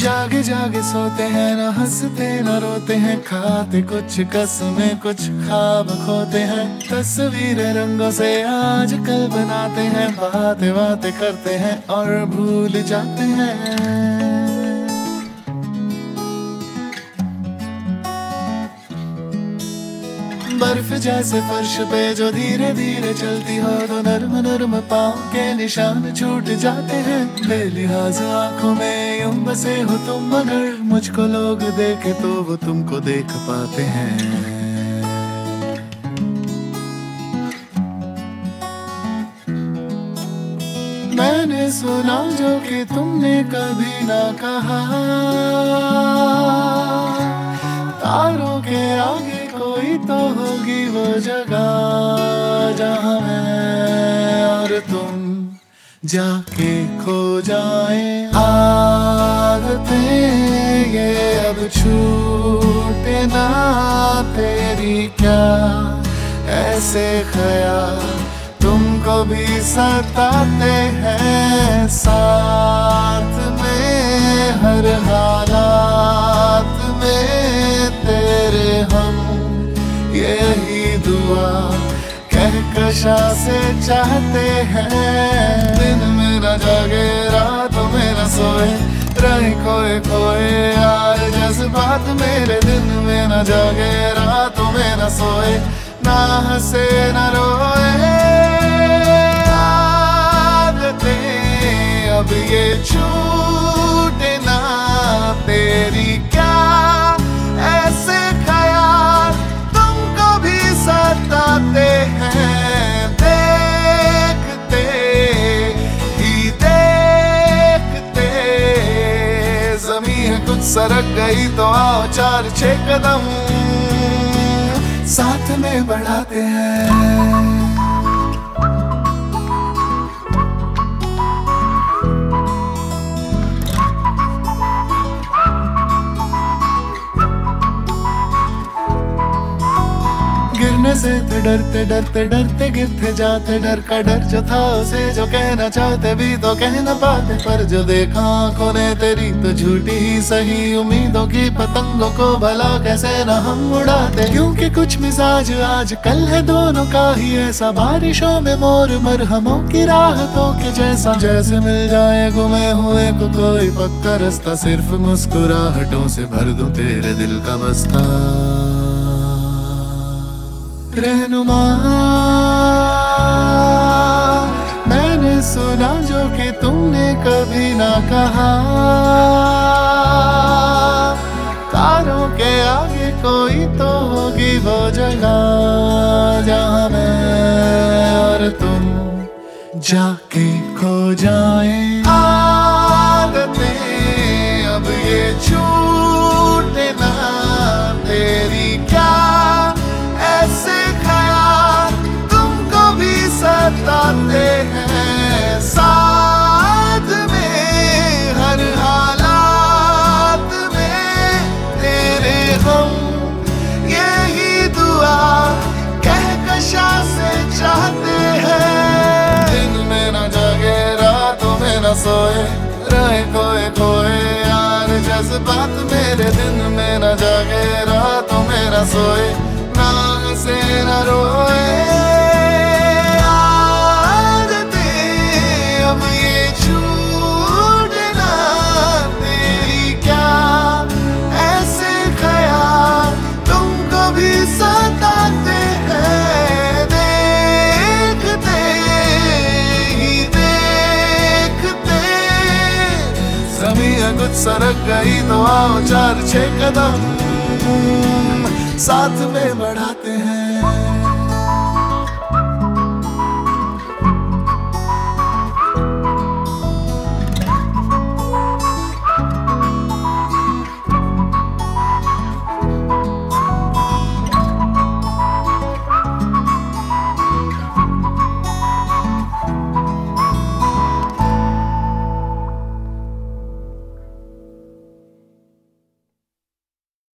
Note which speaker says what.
Speaker 1: जागे जागे सोते हैं, न हंसते न रोते हैं, खाते कुछ कसमें कुछ ख्वाब खोते हैं। तस्वीरें रंगों से आज कल बनाते हैं, बातें बातें करते हैं और भूल जाते हैं। बर्फ जैसे फर्श पे जो धीरे धीरे चलती हो, तो नर्म नर्म पाँव के निशान छूट जाते हैं। बेलिहाज आंखों में यूं बसे हो तुम, अगर मुझको लोग देखे तो वो तुमको देख पाते हैं। मैंने सुना जो कि तुमने कभी ना कहा, तारों के आगे कोई तो होगी वो जगह जहाँ मैं और तुम जाके खो जाए। आदतें ये अब छूटे ना तेरी क्या, ऐसे ख्याल तुमको भी सताते हैं। साथ में हर हालात में तेरे हम, यही दुआ कहकशा से चाहते हैं। दिन में न जागे रातों में न सोए, रहे खोए खोए यार जज्बात मेरे। दिन में न जागे रातों में न सोए, ना हंसे न रोए। आदतें अब ये छूटे ना तेरी क्या, ऐसे ख्याल तुमको भी सताते हैं। देखते ही देखते ज़मीं है कुछ सरक गई, तो आओ 4-6 कदम साथ में बढ़ाते हैं। गिरने से थे डरते डरते डरते गिरते जाते, डर का डर जो था उसे जो कहना चाहते भी तो कह न पाते। पर जो देखा आंखों ने तेरी तो झूठी ही सही उम्मीदों की पतंगों को भला कैसे न हम उड़ाते। क्योंकि कुछ मिजाज आज कल है दोनों का ही ऐसा, बारिशों में मोर मरहमों की राहतों के जैसा। जैसे मिल जाए गुमे हुए को कोई पक्का रास्ता, सिर्फ मुस्कुराहटों से भर दूं तेरे दिल का बस्ता। रहनुमा मैंने सुना जो कि तुमने कभी ना कहा, तारों के आगे कोई तो होगी वो जगह जहाँ मैं और तुम जाके खो जाए। आदतें अब ये छूटे ना तेरी क्या, ऐसे ख्याल तुमको भी सताते हैं। साथ में हर हालात में तेरे हम, यही दुआ कहकशा से चाहते हैं। दिन में न जागे रातों में न सोए, रहे खोए खोए यार जज्बात मेरे। दिन में न जागे रातों में न सोए, ना हंसे न रोए। आदतें अब ये छूटे ना तेरी क्या, ऐसे ख्याल तुमको भी सताते हैं। देखते ही देखते ज़मीं है कुछ सरक गई, तो आओ 4-6 कदम साथ में बढ़ाते हैं।